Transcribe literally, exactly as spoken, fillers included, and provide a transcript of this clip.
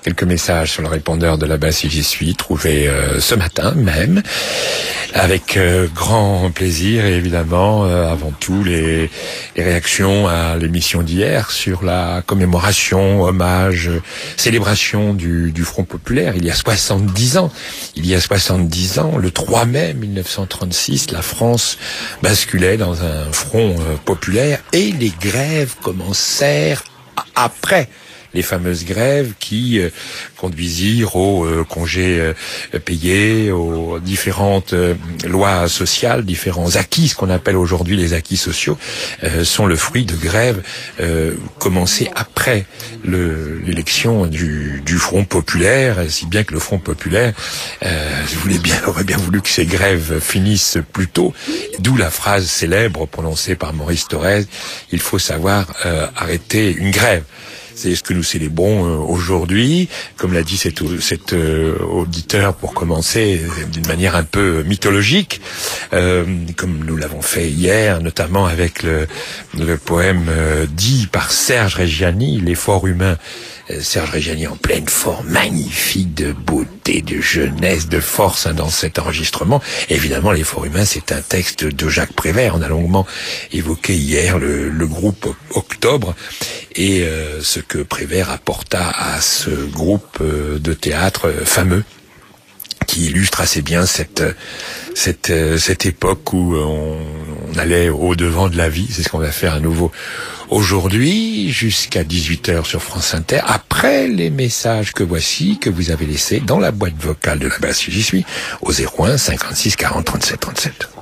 quelques messages sur le répondeur de là-bas si j'y suis, trouvés euh, ce matin même, avec euh, grand plaisir et évidemment, euh, avant tout, les, les réactions à l'émission d'hier sur la commémoration, hommage, euh, célébration du, du Front populaire. Il y a soixante-dix ans, il y a soixante-dix ans, le trois mai mille neuf cent trente-six, la France basculait dans un front euh, populaire et les grèves commencèrent après. Les fameuses grèves qui euh, conduisirent aux euh, congés euh, payés, aux différentes euh, lois sociales, différents acquis, ce qu'on appelle aujourd'hui les acquis sociaux, euh, sont le fruit de grèves euh, commencées après le, l'élection du, du Front populaire, si bien que le Front populaire euh, voulait bien, aurait bien voulu que ces grèves finissent plus tôt, d'où la phrase célèbre prononcée par Maurice Thorez, il faut savoir euh, arrêter une grève. C'est ce que nous célébrons euh, aujourd'hui, comme l'a dit cet, cet euh, auditeur pour commencer, euh, d'une manière un peu mythologique, euh, comme nous l'avons fait hier, notamment avec le, le poème euh, dit par Serge Reggiani, l'effort humain. Euh, Serge Reggiani en pleine forme, magnifique de beauté, de jeunesse, de force hein, dans cet enregistrement. Et évidemment, l'effort humain, c'est un texte de Jacques Prévert. On a longuement évoqué hier le, le groupe Octobre et euh, ce que Prévert apporta à ce groupe euh, de théâtre euh, fameux qui illustre assez bien cette cette euh, cette époque où on, on allait au devant de la vie. C'est ce qu'on va faire à nouveau aujourd'hui jusqu'à dix-huit heures sur France Inter, après les messages que voici, que vous avez laissés dans la boîte vocale de là-bas si j'y suis, au zéro un cinquante-six quarante trente-sept trente-sept.